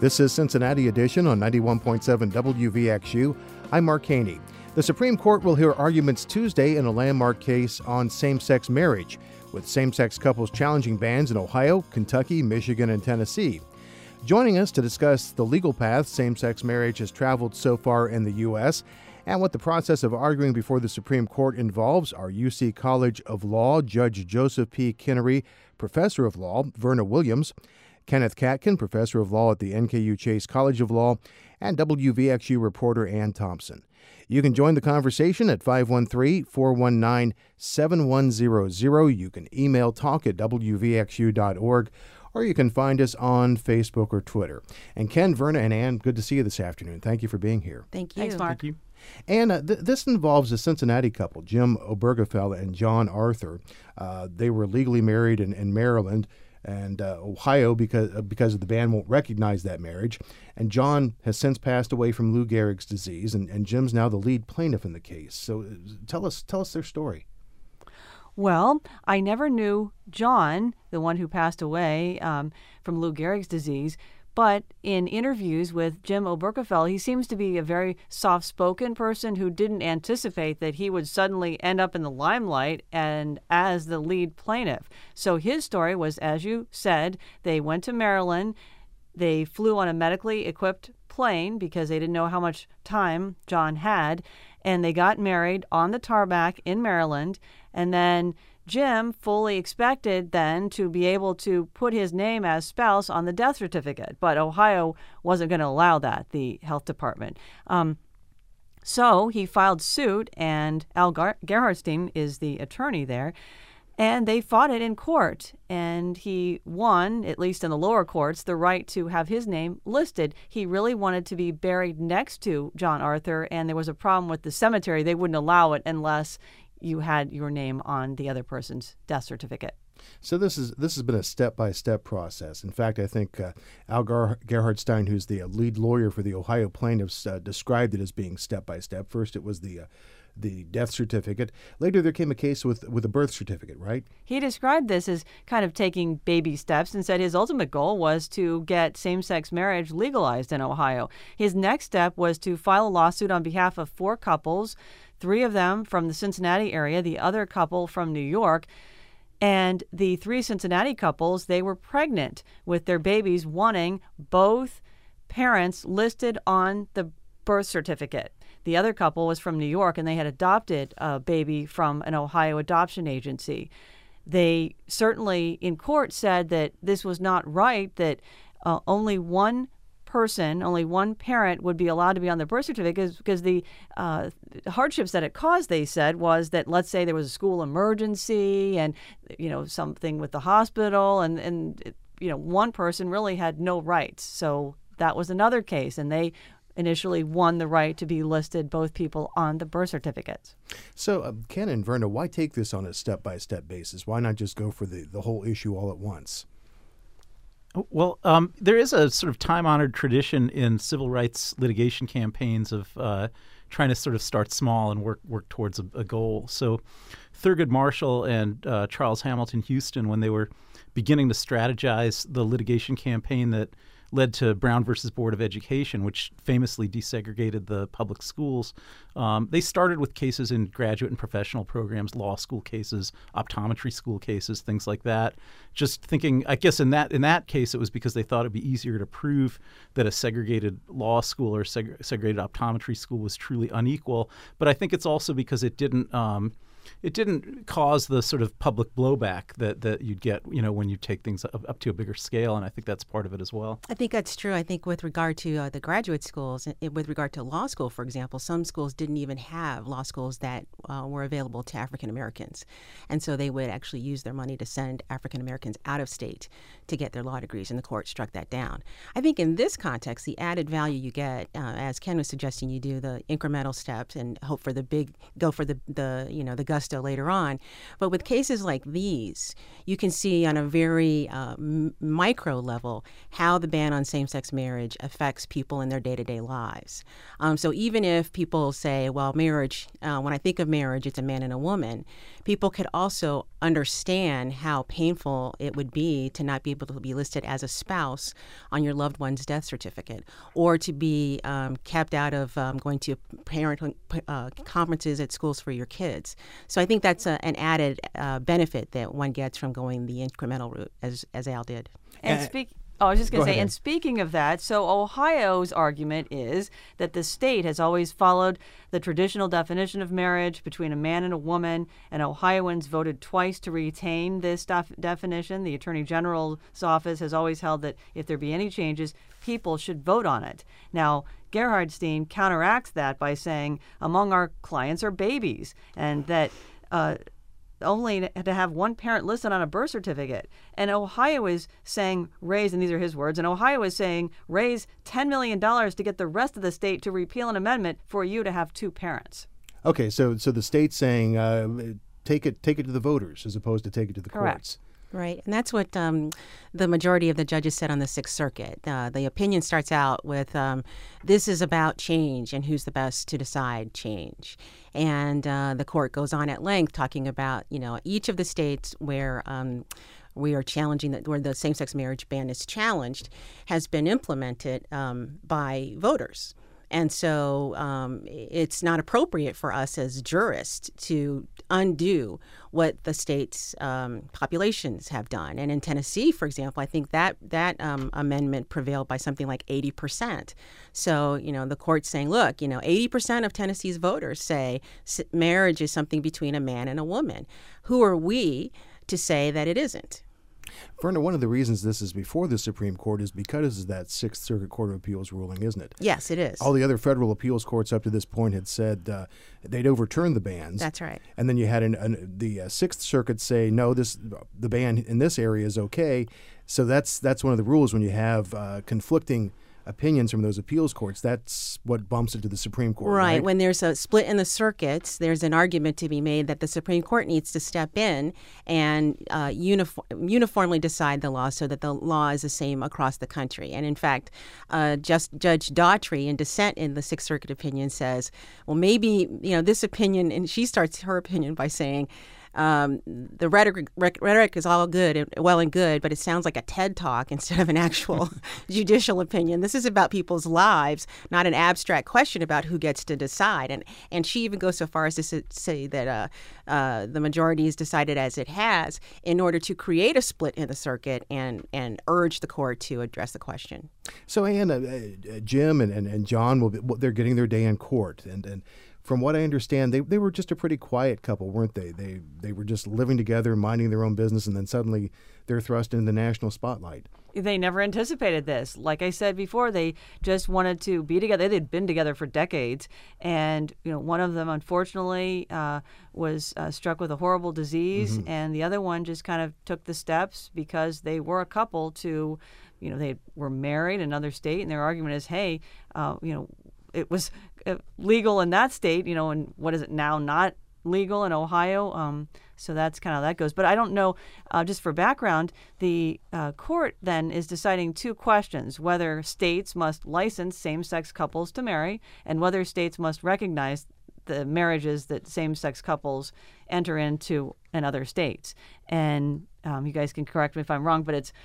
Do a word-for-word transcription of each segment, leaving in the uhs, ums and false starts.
This is Cincinnati Edition on ninety-one point seven W V X U. I'm Mark Haney. The Supreme Court will hear arguments Tuesday in a landmark case on same-sex marriage, with same-sex couples challenging bans in Ohio, Kentucky, Michigan, and Tennessee. Joining us to discuss the legal path same-sex marriage has traveled so far in the U S and what the process of arguing before the Supreme Court involves are U C College of Law Judge Joseph P. Kinnery, Professor of Law, Verna Williams, Kenneth Katkin, Professor of Law at the N K U Chase College of Law, and W V X U reporter Ann Thompson. You can join the conversation at five one three, four one nine, seven one zero zero. You can email talk at w v x u dot org, or you can find us on Facebook or Twitter. And Ken, Verna, and Ann, good to see you this afternoon. Thank you for being here. Thank you. Thanks, Mark. Thank you. And uh, th- this involves a Cincinnati couple, Jim Obergefell and John Arthur. Uh, they were legally married in, in Maryland and uh, Ohio because uh, because the ban won't recognize that marriage. And John has since passed away from Lou Gehrig's disease, and, and Jim's now the lead plaintiff in the case. So uh, tell us tell us their story. Well, I never knew John, the one who passed away um, from Lou Gehrig's disease, but in interviews with Jim Obergefell, he seems to be a very soft-spoken person who didn't anticipate that he would suddenly end up in the limelight and as the lead plaintiff. So his story was, as you said, they went to Maryland. They flew on a medically equipped plane because they didn't know how much time John had, and they got married on the tarmac in Maryland, and then Jim fully expected then to be able to put his name as spouse on the death certificate, but Ohio wasn't going to allow that, the health department. Um, so he filed suit, and Al Gar- Gerhardstein is the attorney there, and they fought it in court, and he won, at least in the lower courts, the right to have his name listed. He really wanted to be buried next to John Arthur, and there was a problem with the cemetery. They wouldn't allow it unless you had your name on the other person's death certificate. So this is this has been a step-by-step process. In fact, I think uh, Al Gar- Gerhardstein, who's the uh, lead lawyer for the Ohio plaintiffs, uh, described it as being step-by-step. First, it was the uh, the death certificate. Later, there came a case with with a birth certificate, right? He described this as kind of taking baby steps and said his ultimate goal was to get same-sex marriage legalized in Ohio. His next step was to file a lawsuit on behalf of four couples, three of them from the Cincinnati area, the other couple from New York. And the three Cincinnati couples, they were pregnant with their babies, wanting both parents listed on the birth certificate. The other couple was from New York, and they had adopted a baby from an Ohio adoption agency. They certainly, in court, said that this was not right, that uh, only one person, only one parent would be allowed to be on the birth certificate because the uh, hardships that it caused, they said, was that, let's say there was a school emergency and, you know, something with the hospital, and, and you know, one person really had no rights. So that was another case, and they initially won the right to be listed, both people, on the birth certificates. So, uh, Ken and Verna, why take this on a step-by-step basis? Why not just go for the, the whole issue all at once? Well, um, there is a sort of time-honored tradition in civil rights litigation campaigns of uh, trying to sort of start small and work work towards a, a goal. So Thurgood Marshall and uh, Charles Hamilton Houston, when they were beginning to strategize the litigation campaign that led to Brown versus Board of Education, which famously desegregated the public schools. Um, they started with cases in graduate and professional programs, law school cases, optometry school cases, things like that. Just thinking, I guess in that in that case, it was because they thought it'd be easier to prove that a segregated law school or seg- segregated optometry school was truly unequal. But I think it's also because it didn't um, it didn't cause the sort of public blowback that, that you'd get, you know, when you take things up, up to a bigger scale. And I think that's part of it as well. I think that's true. I think with regard to uh, the graduate schools, it, with regard to law school, for example, some schools didn't even have law schools that uh, were available to African Americans. And so they would actually use their money to send African Americans out of state to get their law degrees, and the court struck that down. I think in this context, the added value you get, uh, as Ken was suggesting, you do the incremental steps and hope for the big, go for the, the you know, the Augusta later on. But with cases like these, you can see on a very uh, m- micro level how the ban on same-sex marriage affects people in their day-to-day lives. Um, so even if people say, well, marriage, uh, when I think of marriage, it's a man and a woman, people could also understand how painful it would be to not be able to be listed as a spouse on your loved one's death certificate, or to be um, kept out of um, going to parent uh, conferences at schools for your kids. So I think that's a, an added uh, benefit that one gets from going the incremental route, as as Al did. And Uh, speak. Oh, I was just going Go to say, ahead. and speaking of that, so Ohio's argument is that the state has always followed the traditional definition of marriage between a man and a woman, and Ohioans voted twice to retain this def- definition. The Attorney General's office has always held that if there be any changes, people should vote on it. Now, Gerhardstein counteracts that by saying among our clients are babies, and that uh, only to have one parent listed on a birth certificate. And Ohio is saying raise, and these are his words, and Ohio is saying raise ten million dollars to get the rest of the state to repeal an amendment for you to have two parents. Okay, so so the state's saying uh, take it take it to the voters as opposed to take it to the Correct. courts. Right, and that's what um, the majority of the judges said on the Sixth Circuit. Uh, the opinion starts out with, um, this is about change and who's the best to decide change. And uh, the court goes on at length talking about, you know, each of the states where um, we are challenging, that where the same-sex marriage ban is challenged, has been implemented um, by voters. And so um, it's not appropriate for us as jurists to undo what the state's um, populations have done. And in Tennessee, for example, I think that that um, amendment prevailed by something like eighty percent. So, you know, the court's saying, look, you know, eighty percent of Tennessee's voters say marriage is something between a man and a woman. Who are we to say that it isn't? Verna, one of the reasons this is before the Supreme Court is because of that Sixth Circuit Court of Appeals ruling, isn't it? Yes, it is. All the other federal appeals courts up to this point had said uh, they'd overturn the bans. That's right. And then you had an, an, the uh, Sixth Circuit say, no, this the ban in this area is okay. So that's that's one of the rules when you have uh, conflicting opinions from those appeals courts. That's what bumps it to the Supreme Court. Right. Right. When there's a split in the circuits, there's an argument to be made that the Supreme Court needs to step in and uh, uniform, uniformly decide the law so that the law is the same across the country. And in fact, uh, just Judge Daughtry, in dissent in the Sixth Circuit opinion, says, well, maybe, you know, this opinion, and she starts her opinion by saying, Um, the rhetoric, rhetoric is all good, and well and good, but it sounds like a TED Talk instead of an actual judicial opinion. This is about people's lives, not an abstract question about who gets to decide. And and she even goes so far as to say that uh, uh, the majority has decided as it has in order to create a split in the circuit and, and urge the court to address the question. So, Ann, uh, uh, Jim and, and, and John, will be, they're getting their day in court. And, and from what I understand, they, they were just a pretty quiet couple, weren't they? They they were just living together, minding their own business, and then suddenly they're thrust into the national spotlight. They never anticipated this. Like I said before, they just wanted to be together. They'd been together for decades, and you know, one of them unfortunately uh, was uh, struck with a horrible disease, mm-hmm. and the other one just kind of took the steps because they were a couple to, you know, they were married in another state, and their argument is, hey, uh, you know, it was legal in that state, you know, and what is it now not legal in Ohio? Um, so that's kind of how that goes. But I don't know, uh, just for background, the uh, court then is deciding two questions: whether states must license same-sex couples to marry, and whether states must recognize the marriages that same-sex couples enter into in other states. And um, you guys can correct me if I'm wrong, but it's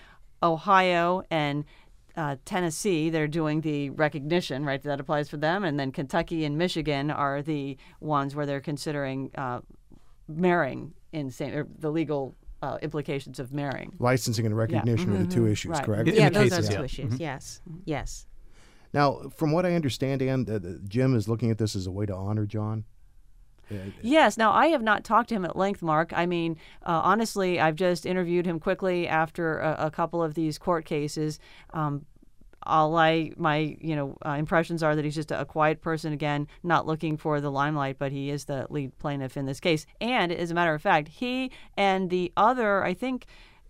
Ohio and Uh, Tennessee, they're doing the recognition, right? That applies for them. And then Kentucky and Michigan are the ones where they're considering uh, marrying in same, or the legal uh, implications of marrying. Licensing and recognition Yeah. are the two issues, Right. correct? In yeah, the those cases, are yeah. two issues. Mm-hmm. Yes. Yes. Now, from what I understand, Ann, uh, Jim is looking at this as a way to honor John. Uh, Yes. Now, I have not talked to him at length, Mark. I mean, uh, honestly, I've just interviewed him quickly after a, a couple of these court cases. Um, all I, my, you know, uh, impressions are that he's just a, a quiet person, again, not looking for the limelight, but he is the lead plaintiff in this case. And as a matter of fact, he and the other, I think,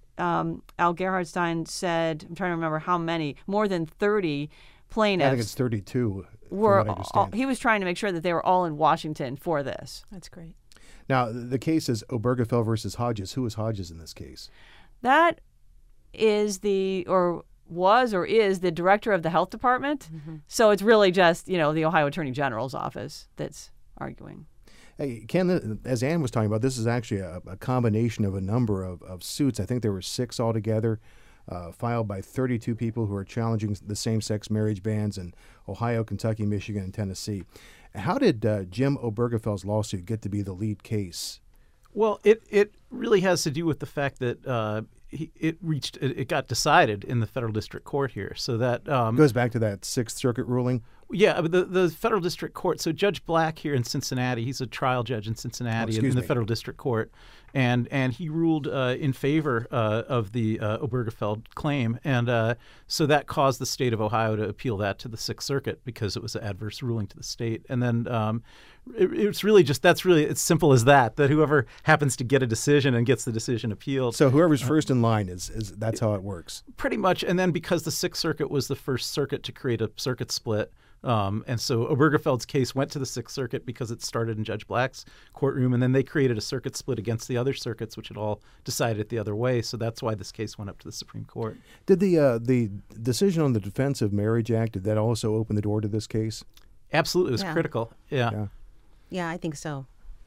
um, Al Gerhardstein said, I'm trying to remember how many, more than thirty plaintiffs. I think it's thirty-two, from were what I all, understand. he was trying to make sure that they were all in Washington for this. That's great. Now, the case is Obergefell versus Hodges. Who is Hodges in this case? That is the, or was or is the director of the health department. Mm-hmm. So it's really just, you know, the Ohio Attorney General's office that's arguing. Hey, Ken, as Ann was talking about, this is actually a, a combination of a number of, of suits. I think there were six altogether, uh, filed by thirty-two people who are challenging the same-sex marriage bans in Ohio, Kentucky, Michigan, and Tennessee. How did uh, Jim Obergefell's lawsuit get to be the lead case? Well, it, it really has to do with the fact that uh, he, it reached it, it got decided in the federal district court here. So that um, goes back to that Sixth Circuit ruling. Yeah, but the, the federal district court, so Judge Black here in Cincinnati, he's a trial judge in Cincinnati oh, in the me. federal district court, and and he ruled uh, in favor uh, of the uh, Obergefell claim, and uh, so that caused the state of Ohio to appeal that to the Sixth Circuit because it was an adverse ruling to the state, and then um, it, it's really just, that's really, it's simple as that, that whoever happens to get a decision and gets the decision appealed. So whoever's first in line is, is that's how it works. Pretty much, and then because the Sixth Circuit was the first circuit to create a circuit split, Um, and so Obergefell's case went to the Sixth Circuit because it started in Judge Black's courtroom, and then they created a circuit split against the other circuits, which had all decided it the other way. So that's why this case went up to the Supreme Court. Did the uh, the decision on the Defense of Marriage Act, did that also open the door to this case? Absolutely. It was Yeah. critical. Yeah. Yeah. Yeah, I think so.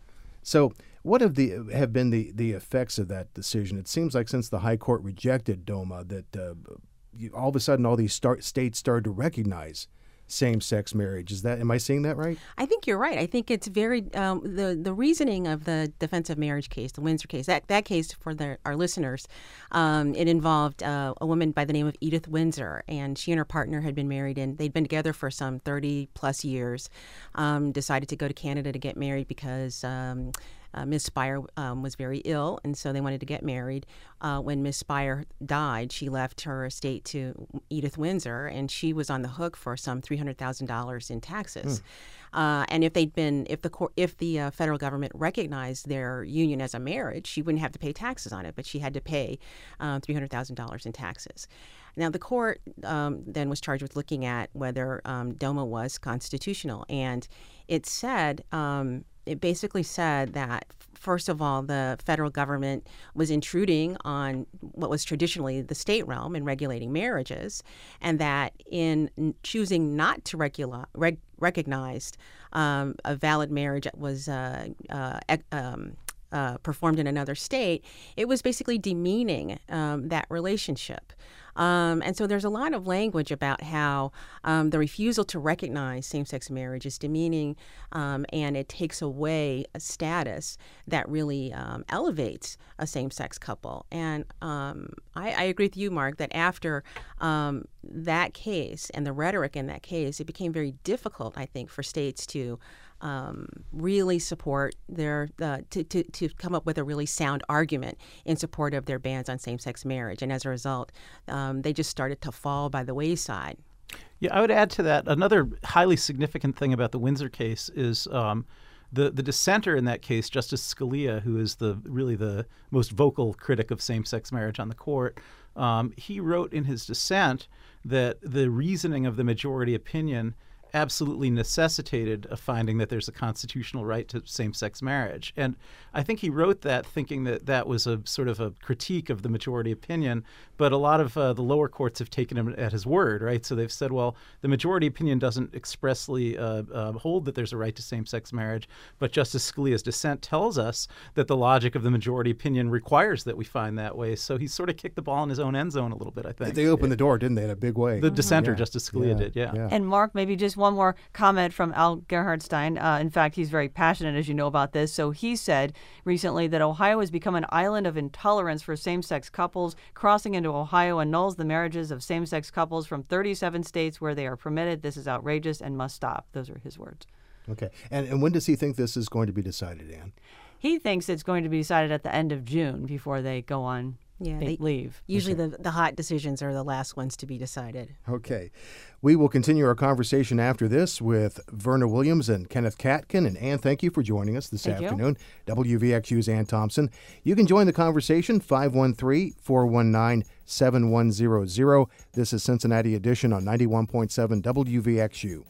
So what have the have been the, the effects of that decision? It seems like since the High Court rejected DOMA that uh, you, all of a sudden all these start, states started to recognize same-sex marriage. Is that, am I seeing that right? I think you're right. I think it's very um, the the reasoning of the Defense of Marriage case, the Windsor case. That that case for the, our listeners, um, it involved uh, a woman by the name of Edith Windsor, and she and her partner had been married, and they'd been together for some thirty plus years. Um, decided to go to Canada to get married because Um, Uh, Miss Spire um, was very ill, and so they wanted to get married. Uh, when Miss Spire died, she left her estate to Edith Windsor, and she was on the hook for some three hundred thousand dollars in taxes. Mm. Uh, and if they'd been, if the court, if the uh, federal government recognized their union as a marriage, she wouldn't have to pay taxes on it, but she had to pay uh, three hundred thousand dollars in taxes. Now, the court um, then was charged with looking at whether um, DOMA was constitutional, and it said. Um, It basically said that, first of all, the federal government was intruding on what was traditionally the state realm in regulating marriages, and that in choosing not to regula- reg- recognize um, a valid marriage that was uh, uh, um, uh, performed in another state, it was basically demeaning um, that relationship. Um, and so there's a lot of language about how um, the refusal to recognize same-sex marriage is demeaning, um, and it takes away a status that really um, elevates a same-sex couple. And um, I, I agree with you, Mark, that after um, that case and the rhetoric in that case, it became very difficult, I think, for states to Um, really support their uh, to, to to come up with a really sound argument in support of their bans on same-sex marriage, and as a result, um, they just started to fall by the wayside. Yeah, I would add to that another highly significant thing about the Windsor case is um, the the dissenter in that case, Justice Scalia, who is the really the most vocal critic of same-sex marriage on the court. Um, he wrote in his dissent that the reasoning of the majority opinion absolutely necessitated a finding that there's a constitutional right to same-sex marriage. And I think he wrote that thinking that that was a sort of a critique of the majority opinion, but a lot of uh, the lower courts have taken him at his word, right? So they've said, well, the majority opinion doesn't expressly uh, uh, hold that there's a right to same-sex marriage, but Justice Scalia's dissent tells us that the logic of the majority opinion requires that we find that way. So he sort of kicked the ball in his own end zone a little bit, I think. They opened the door, didn't they, in a big way? The dissenter, yeah. Justice Scalia, yeah. did, yeah. yeah. And Mark, maybe just one more comment from Al Gerhardstein. Uh, in fact, he's very passionate, as you know, about this. So he said recently that Ohio has become an island of intolerance for same-sex couples. Crossing into Ohio annuls the marriages of same-sex couples from thirty-seven states where they are permitted. This is outrageous and must stop. Those are his words. Okay. And, and when does he think this is going to be decided, Ann? He thinks it's going to be decided at the end of June before they go on Yeah, they they, leave. Usually the, the hot decisions are the last ones to be decided. Okay. We will continue our conversation after this with Verna Williams and Kenneth Katkin. And Ann, thank you for joining us this Thank you. afternoon. W V X U's Ann Thompson. You can join the conversation, five one three, four one nine, seven one zero zero. This is Cincinnati Edition on ninety-one point seven W V X U.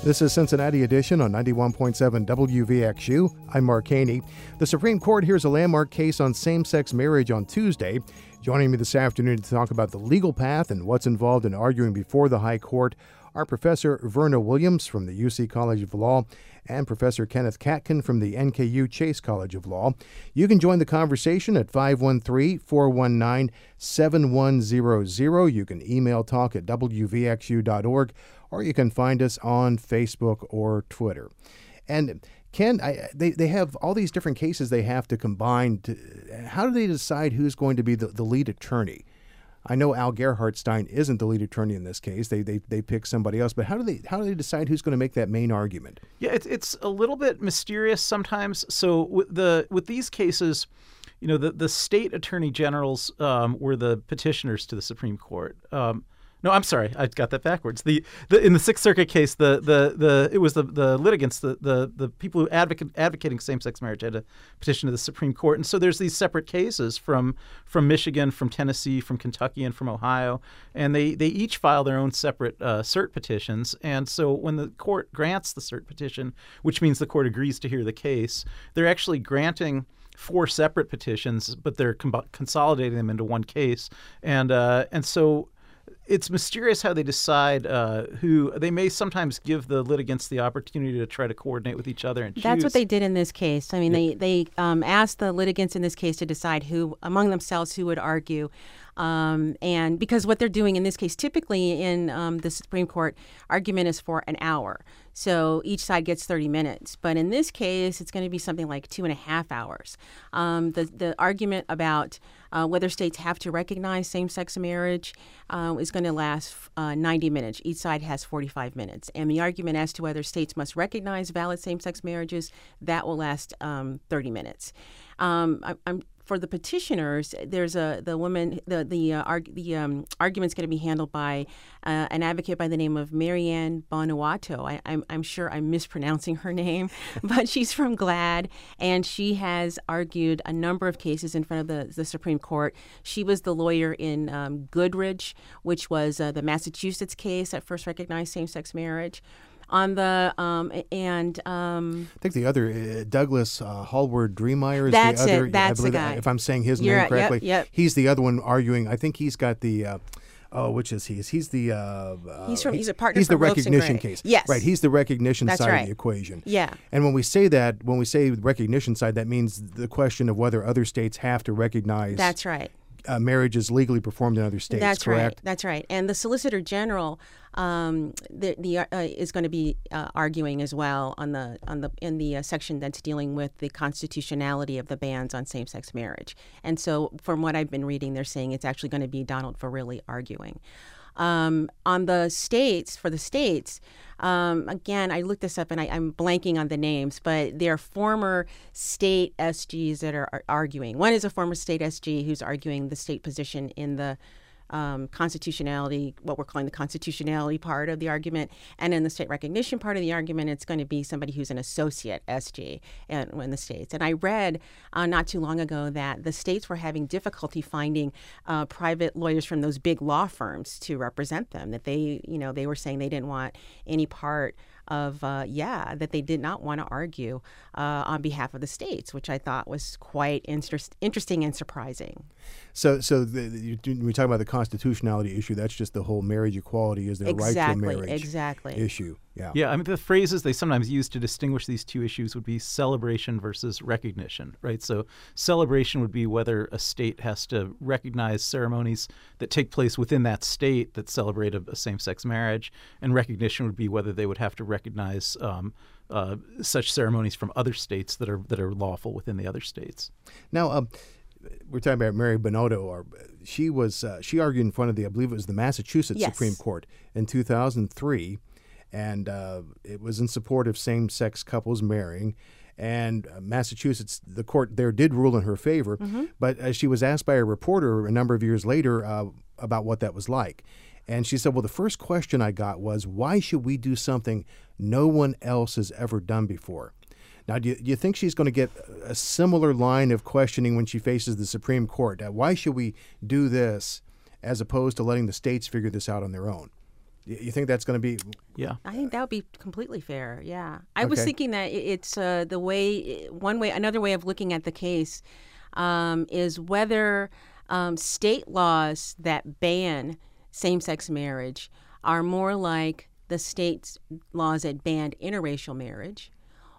This is Cincinnati Edition on ninety-one point seven W V X U. I'm Mark Haney. The Supreme Court hears a landmark case on same-sex marriage on Tuesday. Joining me this afternoon to talk about the legal path and what's involved in arguing before the High Court are Professor Verna Williams from the U C College of Law and Professor Kenneth Katkin from the N K U Chase College of Law. You can join the conversation at five one three, four one nine, seven one zero zero. You can email talk at w v x u dot org, or you can find us on Facebook or Twitter. And Ken, I, they, they have all these different cases they have to combine. To, how do they decide who's going to be the, the lead attorney? I know Al Gerhardstein isn't the lead attorney in this case. They they they pick somebody else. But how do they how do they decide who's going to make that main argument? Yeah, it's it's a little bit mysterious sometimes. So with the with these cases, you know, the the state attorney generals um, were the petitioners to the Supreme Court. Um, No, I'm sorry, I got that backwards. The, the in the Sixth Circuit case, the the, the it was the, the litigants, the, the the people who advocate advocating same-sex marriage had a petition to the Supreme Court, and so there's these separate cases from from Michigan, from Tennessee, from Kentucky, and from Ohio, and they they each file their own separate uh, cert petitions. And so when the court grants the cert petition, which means the court agrees to hear the case, they're actually granting four separate petitions, but they're com- consolidating them into one case, and uh, and so. It's mysterious how they decide uh, who they may sometimes give the litigants the opportunity to try to coordinate with each other and choose. That's what they did in this case. I mean, Yeah. they they um, asked the litigants in this case to decide who among themselves who would argue. Um, and because what they're doing in this case, typically in um, the Supreme Court, argument is for an hour. So each side gets thirty minutes. But in this case, it's going to be something like two and a half hours. Um, the, the argument about uh, whether states have to recognize same-sex marriage uh, is going to last uh, ninety minutes. Each side has forty-five minutes. And the argument as to whether states must recognize valid same-sex marriages, that will last um, thirty minutes. Um, I, I'm For the petitioners, there's a the woman the the uh, arg, the um, argument's going to be handled by uh, an advocate by the name of Marianne Bonawato. I, I'm I'm sure I'm mispronouncing her name, but she's from GLAAD, and she has argued a number of cases in front of the, the Supreme Court. She was the lawyer in um, Goodridge, which was uh, the Massachusetts case that first recognized same-sex marriage. On the um, and um, I think the other uh, Douglas uh, Hallward Dreemeyer is That's the other. it. That's I believe the guy. That, if I'm saying his You're name right. correctly, Yep, yep. he's the other one arguing. I think he's got the. Uh, oh, which is he? Is he's the? Uh, uh, He's from- he- he's a partner He's the for Wilkes and recognition Gray. case. Yes. Right. He's the recognition That's side right. of the equation. Yeah. And when we say that, when we say recognition side, that means the question of whether other states have to recognize. That's right. Uh, marriage is legally performed in other states. That's correct? right. That's right. And the Solicitor General um, the, the, uh, is going to be uh, arguing as well on the on the in the uh, section that's dealing with the constitutionality of the bans on same-sex marriage. And so, from what I've been reading, they're saying it's actually going to be Donald Verrilli arguing. Um, on the states, for the states, um, again, I looked this up and I, I'm blanking on the names, but they're former state S Gs that are, are arguing. One is a former state S G who's arguing the state position in the um, constitutionality, what we're calling the constitutionality part of the argument. And in the state recognition part of the argument, it's going to be somebody who's an associate S G in, in the states. And I read uh, not too long ago that the states were having difficulty finding uh, private lawyers from those big law firms to represent them, that they, you know, they were saying they didn't want any part of, uh, yeah, that they did not want to argue uh, on behalf of the states, which I thought was quite interest, interesting and surprising. So, so the, the, you, when we talk about the constitutionality issue, that's just the whole marriage equality, is there Exactly, right to marriage exactly. issue. Yeah. Yeah, I mean, the phrases they sometimes use to distinguish these two issues would be celebration versus recognition, right? So celebration would be whether a state has to recognize ceremonies that take place within that state that celebrate a, a same-sex marriage, and recognition would be whether they would have to recognize um, uh, such ceremonies from other states that are that are lawful within the other states. Now, um, we're talking about Mary Bonotto. Or she was uh, she argued in front of the, I believe it was the Massachusetts Yes. Supreme Court in two thousand three, and uh, it was in support of same-sex couples marrying. And uh, Massachusetts, the court there did rule in her favor. Mm-hmm. But uh, she was asked by a reporter a number of years later uh, about what that was like. And she said, well, the first question I got was, why should we do something no one else has ever done before? Now, do you, do you think she's going to get a similar line of questioning when she faces the Supreme Court? Uh, why should we do this as opposed to letting the states figure this out on their own? Y- You think that's going to be? Yeah. I think that would be completely fair. Yeah, I was Okay. thinking that it- it's uh, the way one way, another way of looking at the case um, is whether um, state laws that ban same-sex marriage are more like the state's laws that banned interracial marriage,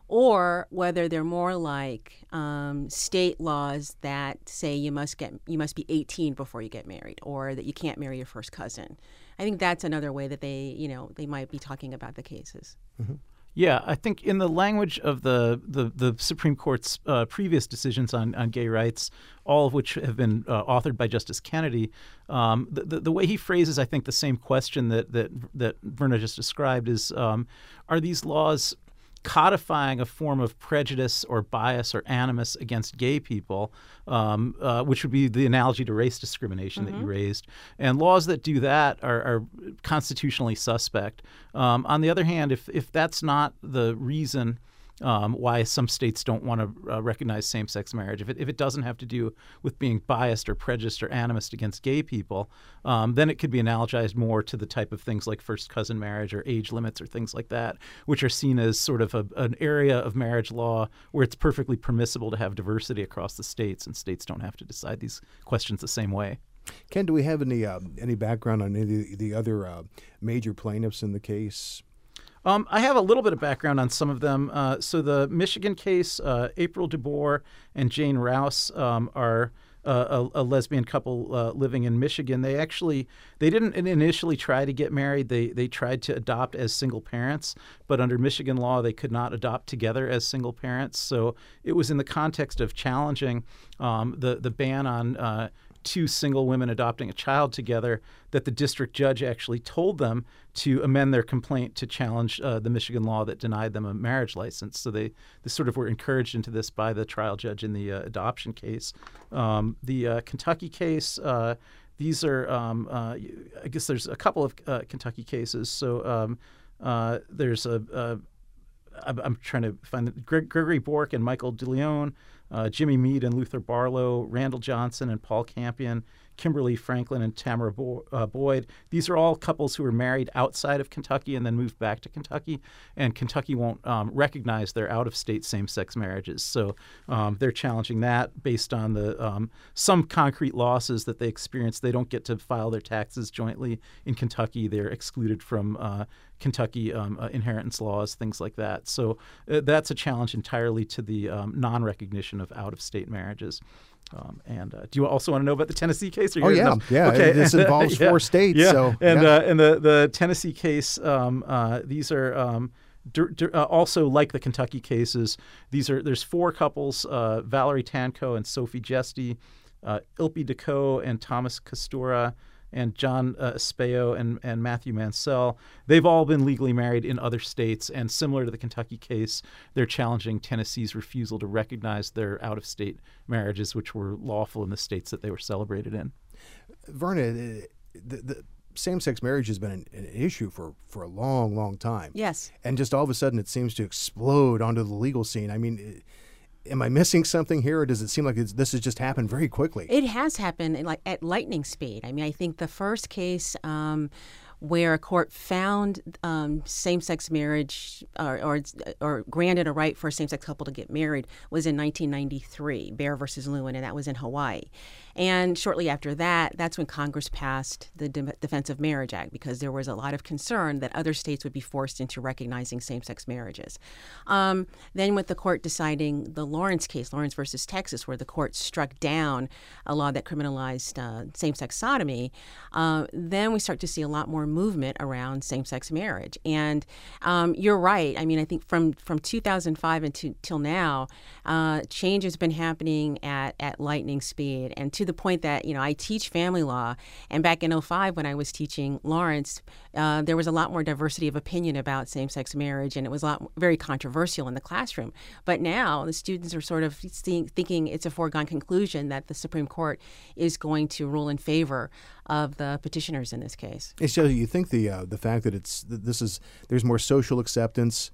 or whether they're more like um, state laws that say you must get you must be eighteen before you get married, or that you can't marry your first cousin. I think that's another way that they, you know, they might be talking about the cases. Yeah, I think in the language of the the, the Supreme Court's uh, previous decisions on, on gay rights, all of which have been uh, authored by Justice Kennedy, um, the, the the way he phrases, I think, the same question that that that Verna just described is: um, are these laws codifying a form of prejudice or bias or animus against gay people, um, uh, which would be the analogy to race discrimination Mm-hmm. that you raised. And laws that do that are, are constitutionally suspect. Um, on the other hand, if, if that's not the reason um, why some states don't want to uh, recognize same-sex marriage, if it, if it doesn't have to do with being biased or prejudiced or animist against gay people, um, then it could be analogized more to the type of things like first cousin marriage or age limits or things like that, which are seen as sort of a, an area of marriage law where it's perfectly permissible to have diversity across the states, and states don't have to decide these questions the same way. Ken, do we have any uh, any background on any of the, the other uh, major plaintiffs in the case? Um, I have a little bit of background on some of them. Uh, so the Michigan case, uh, April DeBoer and Jane Rouse um, are uh, a, a lesbian couple uh, living in Michigan. They actually they didn't initially try to get married. They they tried to adopt as single parents, but under Michigan law they could not adopt together as single parents. So it was in the context of challenging um, the the ban on uh, two single women adopting a child together that the district judge actually told them to amend their complaint to challenge uh, the Michigan law that denied them a marriage license. So they, they sort of were encouraged into this by the trial judge in the uh, adoption case. Um, the uh, Kentucky case, uh, these are, um, uh, I guess there's a couple of uh, Kentucky cases. So um, uh, there's a, a I'm, I'm trying to find the, Greg, Gregory Bork and Michael DeLeon, uh, Jimmy Mead and Luther Barlow, Randall Johnson and Paul Campion, Kimberly Franklin and Tamara Bo- uh, Boyd. These are all couples who were married outside of Kentucky and then moved back to Kentucky, and Kentucky won't um, recognize their out-of-state same-sex marriages. So um, they're challenging that based on the um, some concrete losses that they experience. They don't get to file their taxes jointly in Kentucky. They're excluded from uh, Kentucky um, uh, inheritance laws, things like that. So uh, that's a challenge entirely to the um, non-recognition of out-of-state marriages. Um, and uh, do you also want to know about the Tennessee case? Or Oh you're yeah, gonna- yeah. Okay. This involves Yeah, four states. Yeah. So and yeah. uh, and the the Tennessee case, um, uh, these are um, dur- dur- uh, also like the Kentucky cases. These are there's four couples: uh, Valerie Tanco and Sophie Jesty, uh, Ilpi Deco and Thomas Castura, and John uh, Espeo and, and Matthew Mansell. They've all been legally married in other states, and similar to the Kentucky case, they're challenging Tennessee's refusal to recognize their out-of-state marriages, which were lawful in the states that they were celebrated in. Verna, the, the same-sex marriage has been an, an issue for, for a long, long time. Yes. And just all of a sudden it seems to explode onto the legal scene. I mean, it, am I missing something here, or does it seem like it's, this has just happened very quickly? It has happened in, like at lightning speed. I mean, I think the first case um, where a court found um, same-sex marriage or, or or granted a right for a same-sex couple to get married was in nineteen ninety-three, Bear versus Lewin, and that was in Hawaii. And shortly after that, that's when Congress passed the De- Defense of Marriage Act, because there was a lot of concern that other states would be forced into recognizing same-sex marriages. Um, then with the court deciding the Lawrence case, Lawrence versus Texas, where the court struck down a law that criminalized uh, same-sex sodomy, uh, then we start to see a lot more movement around same-sex marriage. And um, you're right. I mean, I think from, from two thousand five until now, uh, change has been happening at, at lightning speed. And to the point that, you know, I teach family law, and back in oh five when I was teaching Lawrence, uh, there was a lot more diversity of opinion about same-sex marriage, and it was a lot very controversial in the classroom. But now the students are sort of seeing, thinking it's a foregone conclusion that the Supreme Court is going to rule in favor of the petitioners in this case. It's just, you think the uh, the fact that it's that this is there's more social acceptance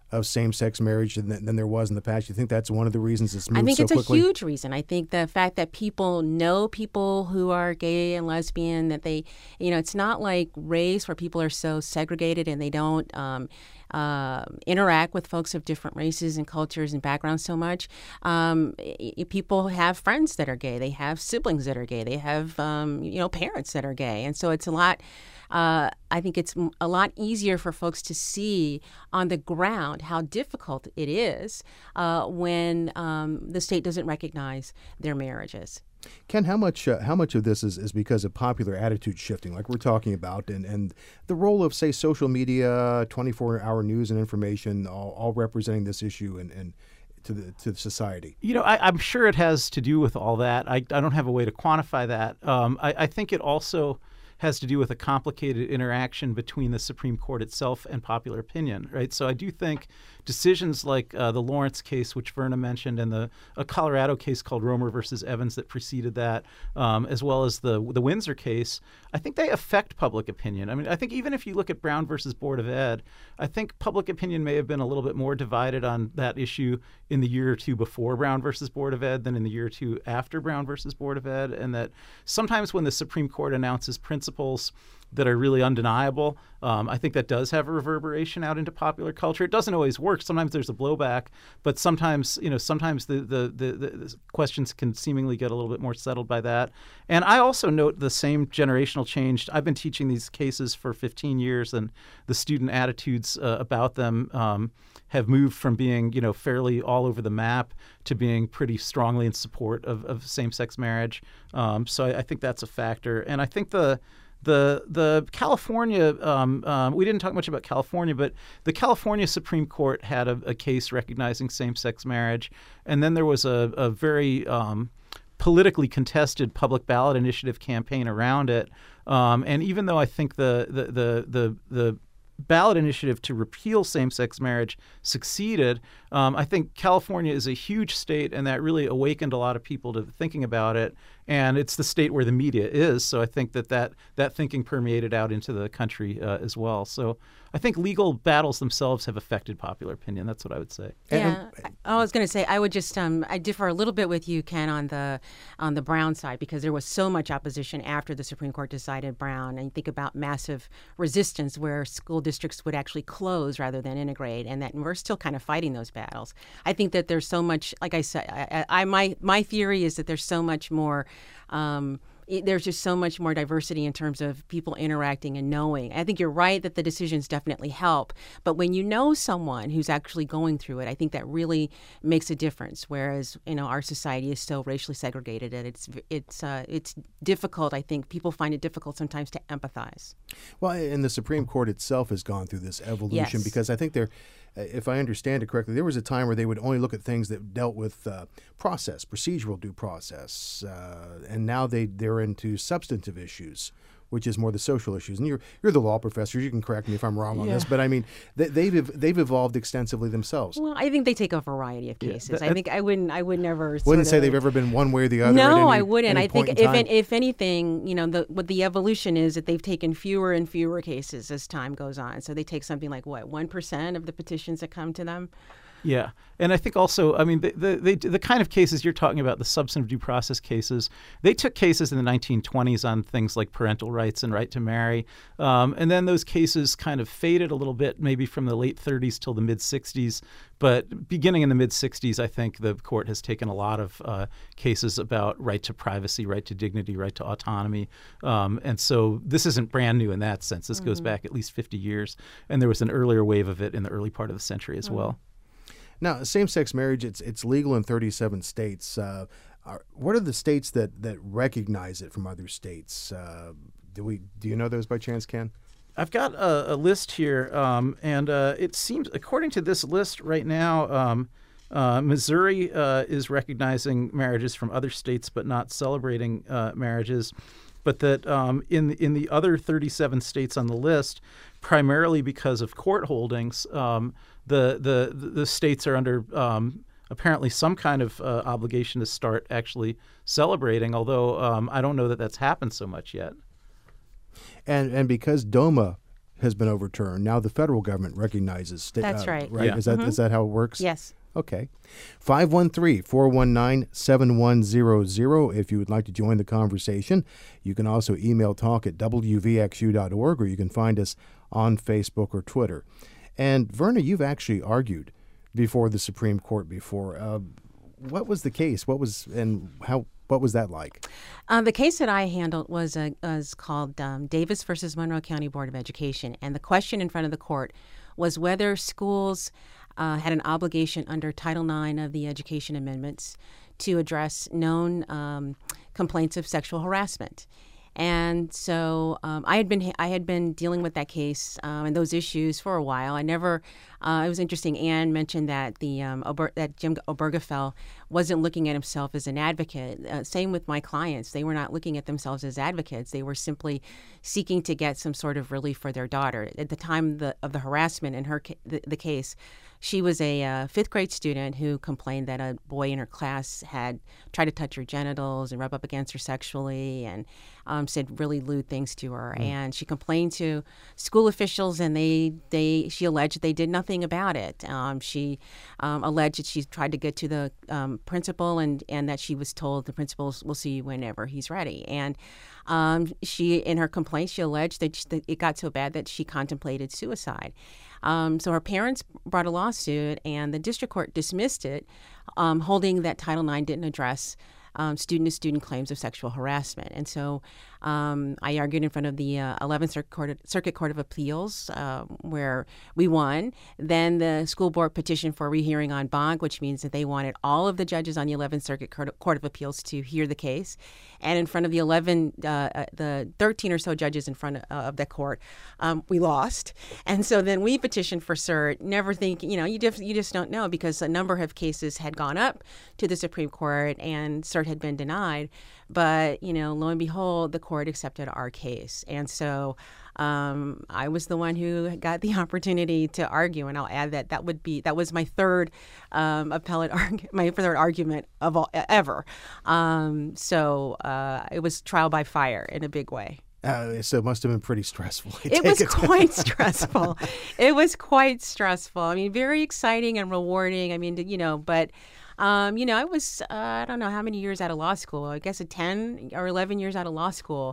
of same-sex marriage than, than there was in the past? You think that's one of the reasons it's moved I think so it's quickly? a huge reason. I think the fact that people know people who are gay and lesbian, that they, you know, it's not like race where people are so segregated and they don't um, uh, interact with folks of different races and cultures and backgrounds so much. Um, i- people have friends that are gay. They have siblings that are gay. They have, um, you know, parents that are gay. And so it's a lot. Uh, I think it's m- a lot easier for folks to see on the ground how difficult it is uh, when um, the state doesn't recognize their marriages. Ken, how much uh, how much of this is, is because of popular attitude shifting, like we're talking about, and, and the role of, say, social media, twenty-four hour news and information, all, all representing this issue and, and to the to society? You know, I, I'm sure it has to do with all that. I, I don't have a way to quantify that. Um, I, I think it also has to do with a complicated interaction between the Supreme Court itself and popular opinion, right? So I do think decisions like uh, the Lawrence case, which Verna mentioned, and the a Colorado case called Romer versus Evans that preceded that, um, as well as the the Windsor case, I think they affect public opinion. I mean, I think even if you look at Brown versus Board of Ed, I think public opinion may have been a little bit more divided on that issue in the year or two before Brown versus Board of Ed than in the year or two after Brown versus Board of Ed, and that sometimes when the Supreme Court announces principles that are really undeniable, um, I think that does have a reverberation out into popular culture. It doesn't always work. Sometimes there's a blowback, but sometimes, you know, sometimes the the, the the questions can seemingly get a little bit more settled by that. And I also note the same generational change. I've been teaching these cases for fifteen years, and the student attitudes uh, about them um, have moved from being, you know, fairly all over the map to being pretty strongly in support of, of same-sex marriage. Um, so I, I think that's a factor. And I think the The the California, um, um, we didn't talk much about California, but the California Supreme Court had a, a case recognizing same-sex marriage, and then there was a, a very um, politically contested public ballot initiative campaign around it. Um, and even though I think the the the the, the ballot initiative to repeal same-sex marriage succeeded, um, I think California is a huge state, and that really awakened a lot of people to thinking about it. And it's the state where the media is, so I think that that, that thinking permeated out into the country uh, as well. So I think legal battles themselves have affected popular opinion. That's what I would say. Yeah, I was going to say I would just um, I differ a little bit with you, Ken, on the on the Brown side, because there was so much opposition after the Supreme Court decided Brown, and you think about massive resistance where school districts would actually close rather than integrate, and that and we're still kind of fighting those battles. I think that there's so much, like I said, I, I my my theory is that there's so much more. Um, it, there's just so much more diversity in terms of people interacting and knowing. I think you're right that the decisions definitely help, but when you know someone who's actually going through it, I think that really makes a difference. Whereas, you know, our society is so racially segregated that it's it's uh, it's difficult. I think people find it difficult sometimes to empathize. Well, and the Supreme Court itself has gone through this evolution Yes. because I think they're, if I understand it correctly, there was a time where they would only look at things that dealt with uh, process, procedural due process, uh, and now they they're into substantive issues, which is more the social issues. And you're you're the law professor. You can correct me if I'm wrong on Yeah. this, but I mean they, they've ev- they've evolved extensively themselves. Well, I think they take a variety of Yeah, cases. that- I think I wouldn't I would never Wouldn't sort say of- they've ever been one way or the other. No, at any, I wouldn't. any I think point in if time. if anything, you know, the what the evolution is that they've taken fewer and fewer cases as time goes on. So they take something like what one percent of the petitions that come to them. Yeah, and I think also, I mean, the, the the the kind of cases you're talking about, the substantive due process cases, they took cases in the nineteen twenties on things like parental rights and right to marry, um, and then those cases kind of faded a little bit, maybe from the late thirties till the mid sixties. But beginning in the mid sixties, I think the court has taken a lot of uh, cases about right to privacy, right to dignity, right to autonomy, um, and so this isn't brand new in that sense. This mm-hmm. goes back at least fifty years, and there was an earlier wave of it in the early part of the century as mm-hmm. well. Now, same-sex marriage, it's it's legal in thirty-seven states. Uh, are, what are the states that, that recognize it from other states? Uh, do we do you know those by chance, Ken? I've got a, a list here, um, and uh, it seems, according to this list right now, um, uh, Missouri uh, is recognizing marriages from other states but not celebrating uh, marriages. But that um, in in the other thirty-seven states on the list, primarily because of court holdings, um, the the the states are under um, apparently some kind of uh, obligation to start actually celebrating. Although um, I don't know that that's happened so much yet. And and because DOMA has been overturned. Now the federal government recognizes state. That's uh, right. Right? Yeah. Is that Mhm. is that how it works? Yes. Okay. five one three, four one nine, seven one zero zero if you would like to join the conversation. You can also email talk at w v x u dot org, or you can find us on Facebook or Twitter. And Verna, you've actually argued before the Supreme Court before. Uh, what was the case? What was and how? What was that like? Um, the case that I handled was a, was called um, Davis versus Monroe County Board of Education, and the question in front of the court was whether schools uh, had an obligation under Title nine of the Education Amendments to address known um, complaints of sexual harassment. And so um, I had been I had been dealing with that case um, and those issues for a while. I never. Uh, it was interesting. Anne mentioned that the um, Ober- that Jim Obergefell wasn't looking at himself as an advocate. Uh, same with my clients; they were not looking at themselves as advocates. They were simply seeking to get some sort of relief for their daughter. At the time the, of the harassment in her ca- the, the case, she was a uh, fifth grade student who complained that a boy in her class had tried to touch her genitals and rub up against her sexually and um, said really lewd things to her. Mm. And she complained to school officials, and they they she alleged they did nothing about it. Um, she um, alleged that she tried to get to the um, principal, and and that she was told the principal will see you whenever he's ready. And um, she, in her complaint, she alleged that, she, that it got so bad that she contemplated suicide. Um, so her parents brought a lawsuit, and the district court dismissed it, um, holding that Title nine didn't address um, student-to-student claims of sexual harassment. And so um, I argued in front of the uh, eleventh Circuit Court, of, Circuit Court of Appeals, uh, where we won. Then the school board petitioned for a rehearing en banc, which means that they wanted all of the judges on the eleventh Circuit Court of Appeals to hear the case. And in front of the eleven, uh, the thirteen or so judges in front of, uh, of the court, um, we lost. And so then we petitioned for cert, never thinking, you know, you just, you just don't know, because a number of cases had gone up to the Supreme Court and cert had been denied. But, you know, lo and behold, the court accepted our case. And so um, I was the one who got the opportunity to argue. And I'll add that that would be that was my third um, appellate arg- my third argument of all ever. Um, so uh, it was trial by fire in a big way. Uh, so it must have been pretty stressful. I It was take quite stressful. It was quite stressful. I mean, very exciting and rewarding. I mean, you know, but. Um, you know, I was, uh, I don't know how many years out of law school, I guess a ten or eleven years out of law school.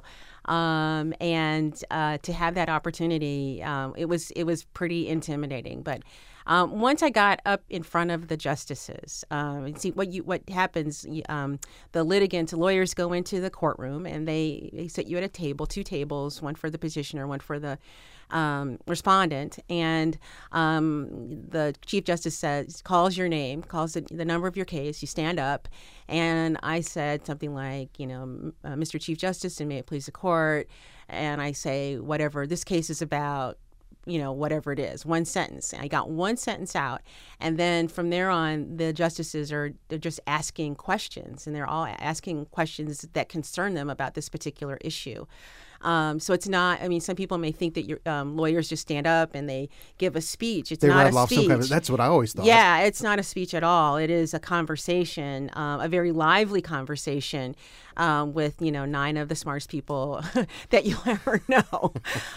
Um, and uh, to have that opportunity, um, it was it was pretty intimidating. But um, once I got up in front of the justices, um, see what you what happens, um, the litigants, lawyers go into the courtroom, and they, they sit you at a table, two tables, one for the petitioner, one for the Um, respondent, and um, the Chief Justice says, calls your name, calls the, the number of your case, you stand up, and I said something like, you know, uh, Mister Chief Justice, and may it please the court, and I say, whatever this case is about, you know, whatever it is, one sentence. I got one sentence out, and then from there on, the justices are they're just asking questions, and they're all asking questions that concern them about this particular issue. Um, so it's not, I mean, some people may think that your um, lawyers just stand up and they give a speech. It's They not rattle a off speech. some kind of, that's what I always thought. Yeah, it's not a speech at all. It is a conversation, um, a very lively conversation um, with, you know, nine of the smartest people that you'll ever know.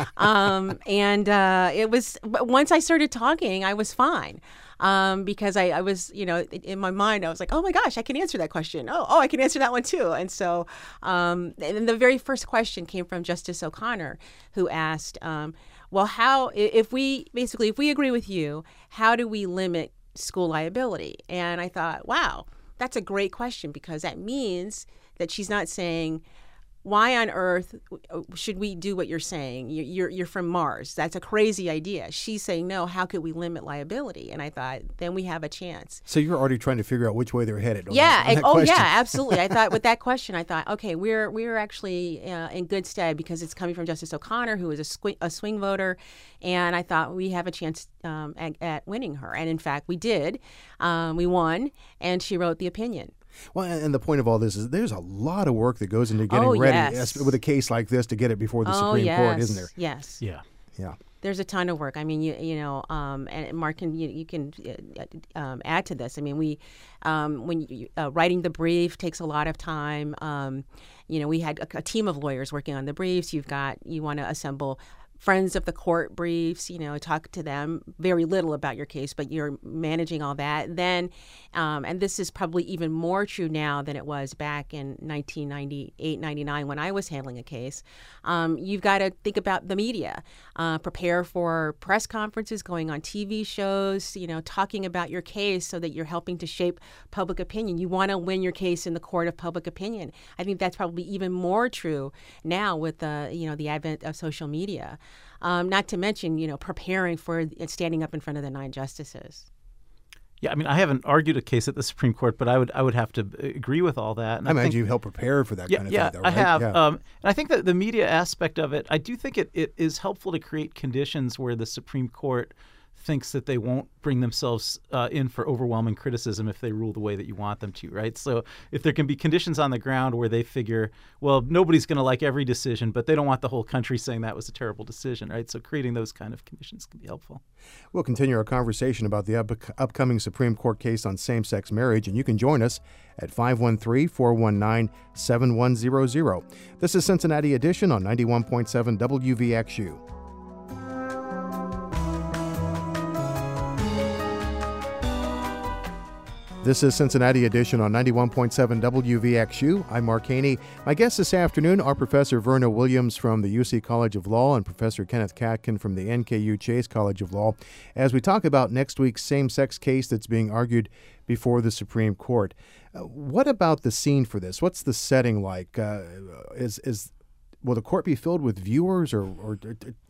um, and uh, it was, but once I started talking, I was fine. Um, because I, I was, you know, in my mind, I was like, oh my gosh, I can answer that question. Oh, oh, I can answer that one too. And so, um, and the very first question came from Justice O'Connor, who asked, um, well, how, if we, basically, if we agree with you, how do we limit school liability? And I thought, wow, that's a great question, because that means that she's not saying, why on earth should we do what you're saying? You're you're from Mars. That's a crazy idea. She's saying, no, how could we limit liability? And I thought, then we have a chance. So you're already trying to figure out which way they're headed. On yeah. that, on that oh, question. yeah, absolutely. I thought with that question, I thought, okay, we're we're actually uh, in good stead, because it's coming from Justice O'Connor, who is a, squ- a swing voter. And I thought we have a chance um, at, at winning her. And in fact, we did. Um, we won, and she wrote the opinion. Well, and the point of all this is there's a lot of work that goes into getting Oh, ready yes. with a case like this to get it before the oh, Supreme yes. Court, isn't there? Yes. Yeah. Yeah. There's a ton of work. I mean, you you know, um, and Mark can you, you can uh, um, add to this. I mean, we um, when you, uh, writing the brief takes a lot of time. Um, you know, we had a, a team of lawyers working on the briefs. You've got you want to assemble friends of the court briefs, you know, talk to them very little about your case, but you're managing all that. Then, um, and this is probably even more true now than it was back in nineteen ninety-eight, ninety-nine when I was handling a case. Um, you've got to think about the media, uh, prepare for press conferences, going on T V shows, you know, talking about your case so that you're helping to shape public opinion. You want to win your case in the court of public opinion. I think that's probably even more true now with the, you know, the advent of social media. Um, not to mention, you know, preparing for standing up in front of the nine justices. Yeah, I mean, I haven't argued a case at the Supreme Court, but I would I would have to agree with all that. And I, I imagine think, you help prepare for that yeah, kind of yeah, thing, though, I right? have. Yeah. Um, and I think that the media aspect of it, I do think it, it is helpful to create conditions where the Supreme Court thinks that they won't bring themselves uh, in for overwhelming criticism if they rule the way that you want them to, right? So if there can be conditions on the ground where they figure, well, nobody's going to like every decision, but they don't want the whole country saying that was a terrible decision, right? So creating those kind of conditions can be helpful. We'll continue our conversation about the up- upcoming Supreme Court case on same-sex marriage, and you can join us at five one three, four one nine, seven one zero zero. This is Cincinnati Edition on ninety-one point seven W V X U. This is Cincinnati Edition on ninety-one point seven W V X U. I'm Mark Haney. My guests this afternoon are Professor Verna Williams from the U C College of Law and Professor Kenneth Katkin from the N K U Chase College of Law as we talk about next week's same-sex case that's being argued before the Supreme Court. Uh, what about the scene for this? What's the setting like? Uh, is is will the court be filled with viewers, or, or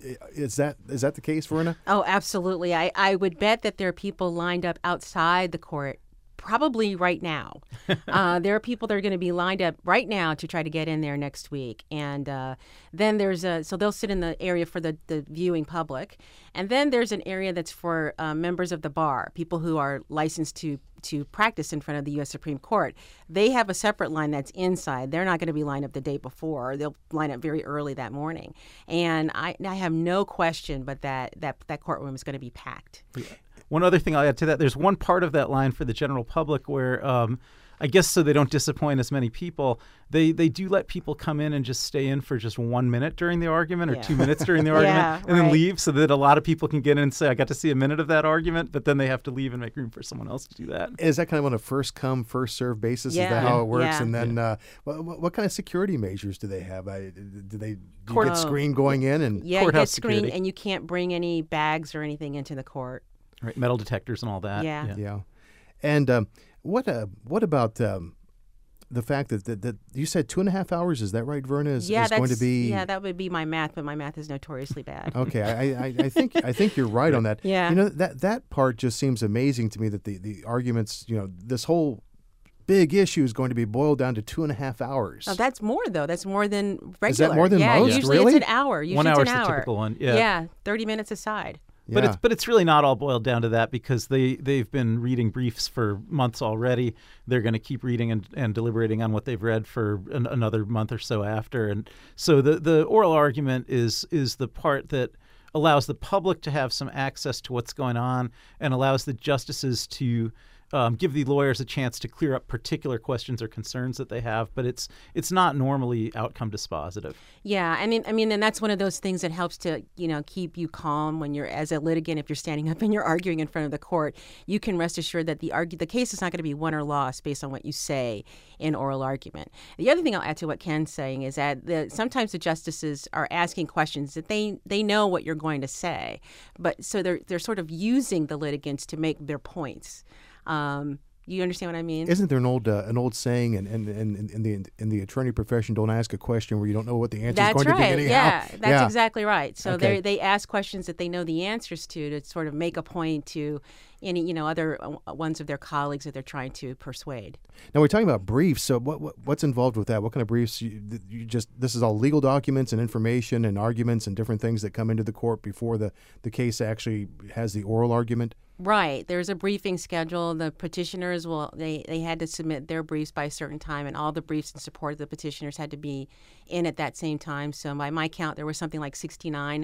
is that is that the case, Verna? Oh, absolutely. I, I would bet that there are people lined up outside the court probably right now. uh, there are people that are going to be lined up right now to try to get in there next week. And uh, then there's a, so they'll sit in the area for the, the viewing public. And then there's an area that's for uh, members of the bar, people who are licensed to to practice in front of the U S Supreme Court. They have a separate line that's inside. They're not going to be lined up the day before. They'll line up very early that morning. And I, I have no question but that that, that courtroom is going to be packed. Yeah. One other thing I'll add to that, there's one part of that line for the general public where um, I guess so they don't disappoint as many people, they they do let people come in and just stay in for just one minute during the argument or Yeah. two minutes during the argument Yeah, and then right. leave so that a lot of people can get in and say, I got to see a minute of that argument, but then they have to leave and make room for someone else to do that. Is that kind of on a first come, first serve basis? Yeah. Is that how it works? Yeah. And then uh, what, what kind of security measures do they have? I, do they do you Court- get screened going in? And Yeah, you get Courthouse screened security. and you can't bring any bags or anything into the court. Right, metal detectors and all that. Yeah. yeah. And um, what uh, what about um, the fact that, that that you said two and a half hours? Is that right, Verna? Is, yeah, is that's going to be yeah, that would be my math, but my math is notoriously bad. okay. I, I, I think I think you're right on that. Yeah. You know, that that part just seems amazing to me, that the, the arguments, you know, this whole big issue is going to be boiled down to two and a half hours. Oh, that's more though. That's more than regular. Is that more than yeah, most? Usually Really? it's an hour. Usually One it's hour's an the hour. typical one, yeah. Yeah, thirty minutes aside. But Yeah. it's but it's really not all boiled down to that because they, they've been reading briefs for months already. They're going to keep reading and, and deliberating on what they've read for an, another month or so after. And so the, the oral argument is is the part that allows the public to have some access to what's going on and allows the justices to um, give the lawyers a chance to clear up particular questions or concerns that they have. But it's it's not normally outcome dispositive. Yeah, I mean, I mean, and that's one of those things that helps to, you know, keep you calm when you're as a litigant. If you're standing up and you're arguing in front of the court, you can rest assured that the argue the case is not going to be won or lost based on what you say in oral argument. The other thing I'll add to what Ken's saying is that the, sometimes the justices are asking questions that they they know what you're going to say, but so they're they're sort of using the litigants to make their points. Um, you understand what I mean? Isn't there an old uh, an old saying in, in, in, in the in the attorney profession, don't ask a question where you don't know what the answer That's is going right. to be anyhow? Yeah, that's yeah. exactly right. So Okay. they they ask questions that they know the answers to to sort of make a point to any you know other uh, ones of their colleagues that they're trying to persuade. Now we're talking about briefs. So what, what what's involved with that? What kind of briefs? You, you just this is all legal documents and information and arguments and different things that come into the court before the, the case actually has the oral argument. Right. There's a briefing schedule. The petitioners will they, they had to submit their briefs by a certain time, and all the briefs in support of the petitioners had to be in at that same time. So by my count, there was something like sixty-nine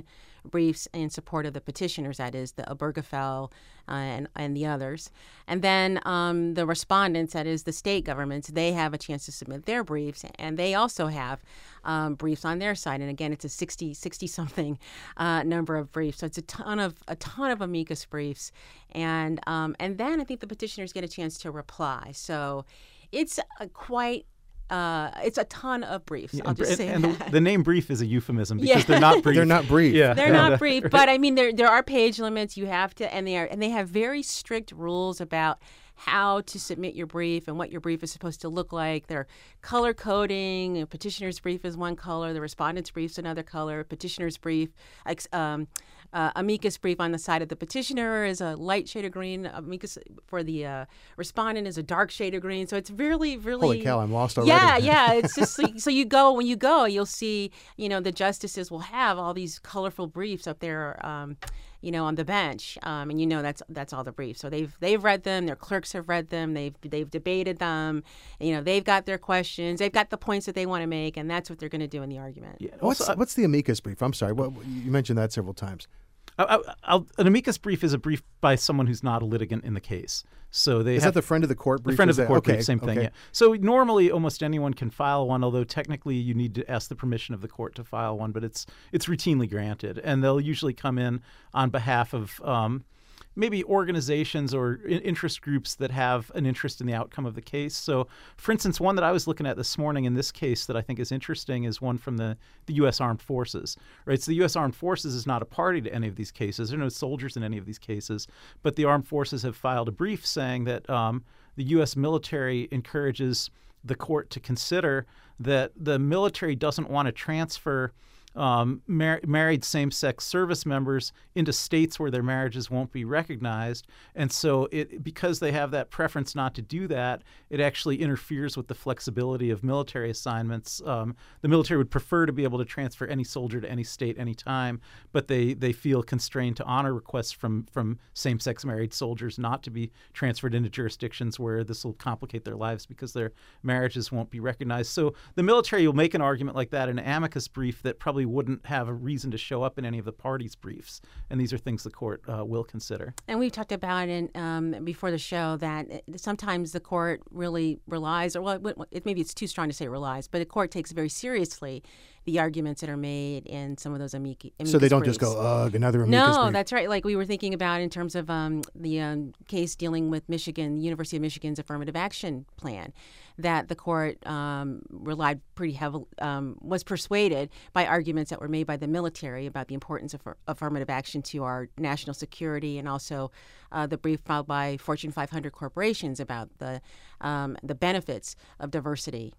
briefs in support of the petitioners, that is, the Obergefell uh, and, and the others. And then um, the respondents, that is, the state governments, they have a chance to submit their briefs, and they also have um, briefs on their side. And again, it's a sixty, sixty-something uh, number of briefs. So it's a ton of a ton of amicus briefs. And, um, and then I think the petitioners get a chance to reply. So it's a quite Uh, it's a ton of briefs. I'll just and, say and that. The, the name brief is a euphemism because Yeah. they're not brief. They're not brief. Yeah, They're yeah. not brief, but I mean, there there are page limits. You have to, and they are, and they have very strict rules about how to submit your brief and what your brief is supposed to look like. They're color coding. A petitioner's brief is one color. The respondent's brief is another color. Petitioner's brief, um, uh, amicus brief on the side of the petitioner is a light shade of green. Amicus for the uh, respondent is a dark shade of green. So it's really, really. Holy cow, I'm lost already. Yeah, yeah. It's just like, so you go when you go, you'll see. You know, the justices will have all these colorful briefs up there. Um, you know, on the bench, um, and you know that's that's all the briefs. So they've they've read them. Their clerks have read them. They've they've debated them. You know, they've got their questions. They've got the points that they want to make, and that's what they're going to do in the argument. Yeah. What's Also, what's the amicus brief? I'm sorry. What, you mentioned that several times. I, I, I'll, an amicus brief is a brief by someone who's not a litigant in the case. So they Is have, that the friend of the court brief? The friend or of the is court that, okay, brief, same thing. okay. Yeah. So normally, almost anyone can file one, although technically you need to ask the permission of the court to file one. But it's it's routinely granted, and they'll usually come in on behalf of um, maybe organizations or I- interest groups that have an interest in the outcome of the case. So, for instance, one that I was looking at this morning in this case that I think is interesting is one from the, the U S Armed Forces. Right. So the U S Armed Forces is not a party to any of these cases. There are no soldiers in any of these cases, but the Armed Forces have filed a brief saying that um, the U S military encourages the court to consider that the military doesn't want to transfer um, mar- married same-sex service members into states where their marriages won't be recognized. And so it because they have that preference not to do that, it actually interferes with the flexibility of military assignments. Um, the military would prefer to be able to transfer any soldier to any state anytime, but they, they feel constrained to honor requests from, from same-sex married soldiers not to be transferred into jurisdictions where this will complicate their lives because their marriages won't be recognized. So the military will make an argument like that in an amicus brief that probably wouldn't have a reason to show up in any of the parties' briefs. And these are things the court uh, will consider. And we've talked about in, um, before the show that sometimes the court really relies, or well, it, maybe it's too strong to say relies, but the court takes very seriously the arguments that are made in some of those amici, amicus So they don't briefs. just go, ugh, another amicus No, brief. that's right. Like we were thinking about in terms of um, the um, case dealing with Michigan, University of Michigan's affirmative action plan, that the court um, relied pretty heavily, um, was persuaded by arguments that were made by the military about the importance of affirmative action to our national security, and also uh, the brief filed by Fortune five hundred corporations about the um, the benefits of diversity.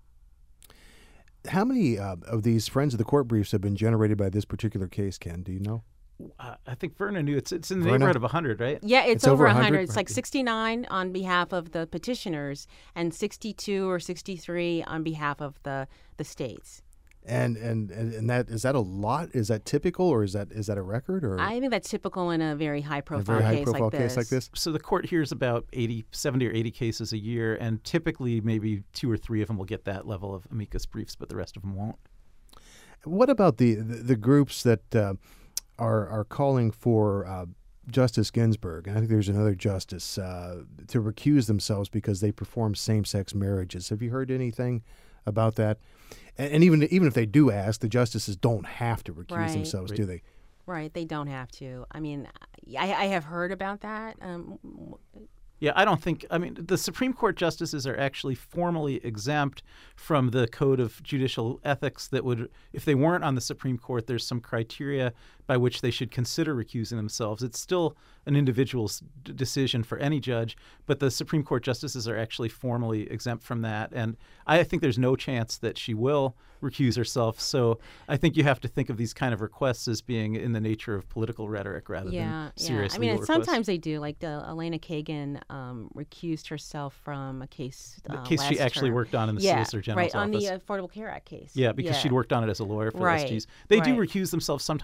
How many uh, of these Friends of the Court briefs have been generated by this particular case, Ken? Do you know? Uh, I think Verna knew it's it's in the Verna? neighborhood of one hundred, right? Yeah, it's, It's over over one hundred? one hundred. It's like sixty-nine on behalf of the petitioners and sixty-two or sixty-three on behalf of the, the states. And, and and and that is that a lot? Is that typical, or is that is that a record? Or I think that's typical in a very a high-profile very high case, profile like this. case like this? So the court hears about eighty, seventy or eighty cases a year, and typically maybe two or three of them will get that level of amicus briefs, but the rest of them won't. What about the the, the groups that uh, are are calling for uh, Justice Ginsburg, and I think there's another justice, uh, to recuse themselves because they perform same-sex marriages? Have you heard anything about that? And, and even even if they do ask, the justices don't have to recuse Right. themselves, Right. do they? Right, they don't have to. I mean, I, I have heard about that. Um, Yeah, I don't think, I mean, the Supreme Court justices are actually formally exempt from the Code of Judicial Ethics that would, if they weren't on the Supreme Court, there's some criteria by which they should consider recusing themselves. It's still an individual's d- decision for any judge, but the Supreme Court justices are actually formally exempt from that. And I think there's no chance that she will recuse herself. So I think you have to think of these kind of requests as being in the nature of political rhetoric rather yeah, than yeah. serious I mean, legal and requests. sometimes they do. Like the, Elena Kagan um, recused herself from a case. The Uh, case she last actually term. worked on in the yeah, Solicitor General's right, on office. the Affordable Care Act case. Yeah, because yeah. she'd worked on it as a lawyer for Right, S Gs. They do right. recuse themselves sometimes, and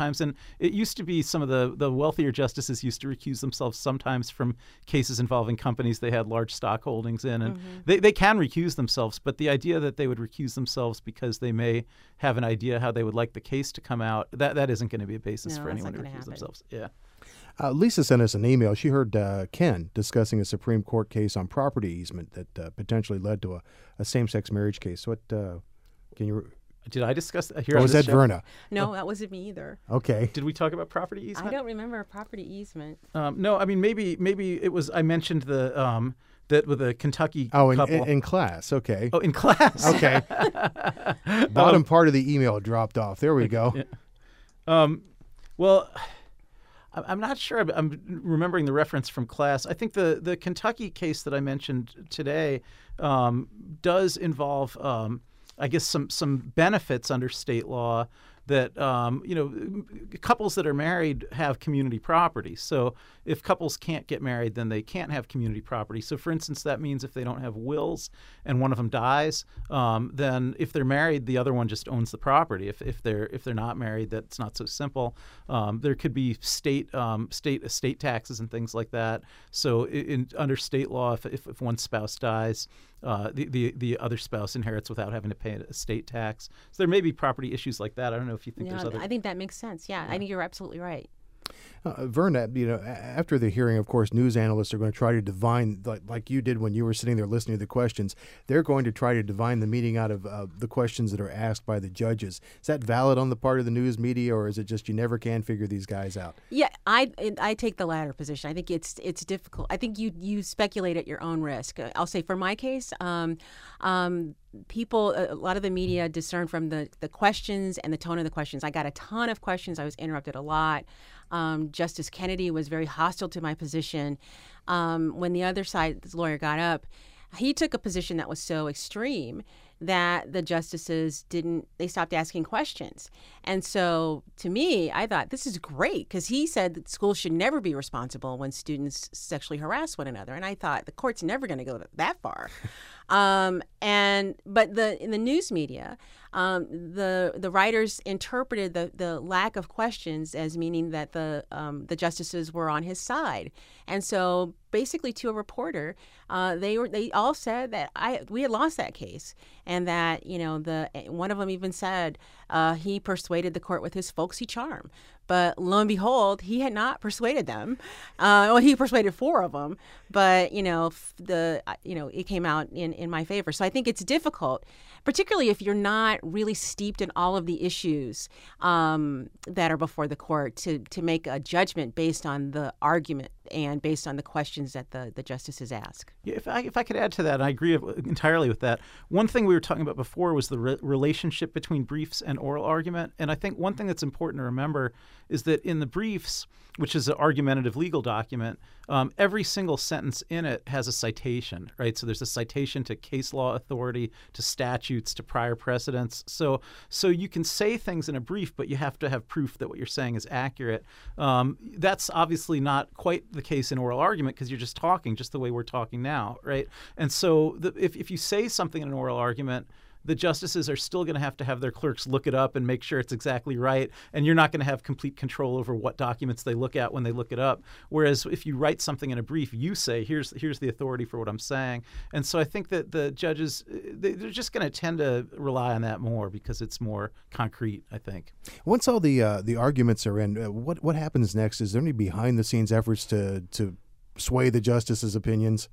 it used to be some of the, the wealthier justices used to recuse themselves sometimes from cases involving companies they had large stock holdings in. And mm-hmm. they, they can recuse themselves, but the idea that they would recuse themselves because they may have an idea how they would like the case to come out, that, that isn't going to be a basis no, for anyone to recuse happen. themselves. Yeah. Uh, Lisa sent us an email. She heard uh, Ken discussing a Supreme Court case on property easement that uh, potentially led to a, a same-sex marriage case. What uh, can you? Did I discuss that here? Or on was this that show? Verna? No, that wasn't me either. Okay. Did we talk about property easement? I don't remember a property easement. Um, no, I mean maybe maybe it was. I mentioned the um, that with a Kentucky oh, in, couple. in, in class. Okay. Oh, in class. Okay. Bottom um, part of the email dropped off. There we go. Yeah. Um, well. I'm not sure I'm remembering the reference from class. I think the, the Kentucky case that I mentioned today um, does involve, um, I guess, some some benefits under state law that, um, you know, couples that are married have community property. So if couples can't get married, then they can't have community property. So, for instance, that means if they don't have wills and one of them dies, um, then if they're married, the other one just owns the property. If if they're if they're not married, that's not so simple. Um, there could be state um, state estate taxes and things like that. So, in, in under state law, if, if if one spouse dies, uh, the, the the other spouse inherits without having to pay a estate tax. So there may be property issues like that. I don't know if you think No, there's other. I think that makes sense. Yeah, yeah. I think you're absolutely right. Uh, Verna, you know, after the hearing, of course, news analysts are going to try to divine, like, like you did when you were sitting there listening to the questions. They're going to try to divine the meaning out of uh, the questions that are asked by the judges. Is that valid on the part of the news media, or is it just you never can figure these guys out? Yeah, I I take the latter position. I think it's it's difficult. I think you you speculate at your own risk. I'll say for my case, um, um, people, a lot of the media discern from the the questions and the tone of the questions. I got a ton of questions. I was interrupted a lot. Um, Justice Kennedy was very hostile to my position. Um, when the other side's lawyer got up, he took a position that was so extreme that the justices didn't, they stopped asking questions. And so to me, I thought this is great because he said that schools should never be responsible when students sexually harass one another. And I thought the court's never going to go that far. um, and but the in the news media, um, the the writers interpreted the, the lack of questions as meaning that the um, the justices were on his side. And so basically to a reporter, uh, they were they all said that I we had lost that case. And that, you know, the one of them even said uh, he persuaded the court with his folksy charm. But lo and behold, he had not persuaded them. Uh, well, he persuaded four of them. But, you know, the you know it came out in, in my favor. So I think it's difficult, particularly if you're not really steeped in all of the issues um, that are before the court, to, to make a judgment based on the argument and based on the questions that the, the justices ask. Yeah, if I if I could add to that, and I agree entirely with that. One thing we were talking about before was the re- relationship between briefs and oral argument. And I think one thing that's important to remember is that in the briefs, which is an argumentative legal document, um, every single sentence in it has a citation, right? So there's a citation to case law authority, to statutes, to prior precedents. So so you can say things in a brief, but you have to have proof that what you're saying is accurate. Um, that's obviously not quite the case in oral argument because you're just talking, just the way we're talking now, right? And so the, if, if you say something in an oral argument, the justices are still going to have to have their clerks look it up and make sure it's exactly right. And you're not going to have complete control over what documents they look at when they look it up. Whereas if you write something in a brief, you say, here's here's the authority for what I'm saying. And so I think that the judges, they're just going to tend to rely on that more because it's more concrete, I think. Once all the uh, the arguments are in, uh, what what happens next? Is there any behind-the-scenes efforts to, to sway the justices' opinions?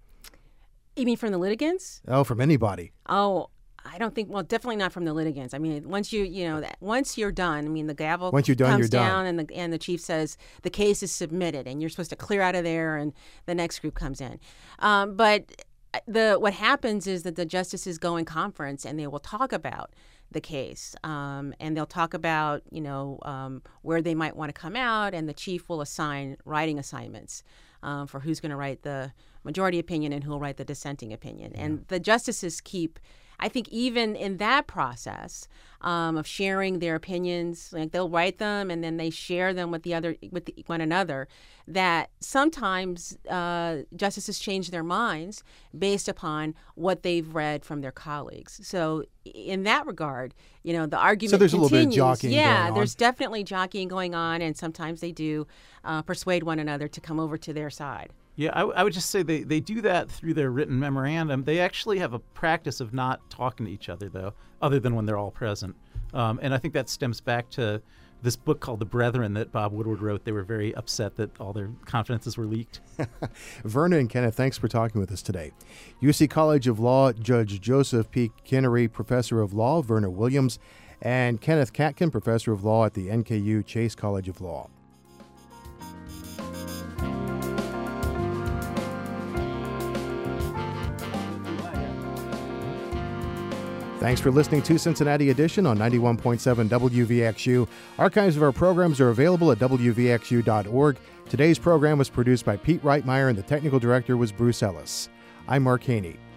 You mean from the litigants? Oh, from anybody. Oh, I don't think, well, definitely not from the litigants. I mean, once you, you know, that once you're done, I mean, the gavel once you're done, comes you're down done. and the and the chief says the case is submitted and you're supposed to clear out of there and the next group comes in. Um, but the what happens is that the justices go in conference and they will talk about the case um, and they'll talk about, you know, um, where they might want to come out, and the chief will assign writing assignments um, for who's going to write the majority opinion and who'll write the dissenting opinion. Yeah. And the justices keep I think even in that process um, of sharing their opinions, like they'll write them and then they share them with the other with the, one another, that sometimes uh, justices change their minds based upon what they've read from their colleagues. So in that regard, you know, the argument So there's continues. a little bit of jockeying yeah, going on. there's definitely jockeying going on, and sometimes they do uh, persuade one another to come over to their side. Yeah, I, I would just say they, they do that through their written memorandum. They actually have a practice of not talking to each other, though, other than when they're all present. Um, and I think that stems back to this book called The Brethren that Bob Woodward wrote. They were very upset that all their confidences were leaked. Verna and Kenneth, thanks for talking with us today. U C College of Law Judge Joseph P. Kinnery, Professor of Law, Verna Williams, and Kenneth Katkin, Professor of Law at the N K U Chase College of Law. Thanks for listening to Cincinnati Edition on ninety-one point seven W V X U. Archives of our programs are available at W V X U dot org. Today's program was produced by Pete Reitmeyer, and the technical director was Bruce Ellis. I'm Mark Haney.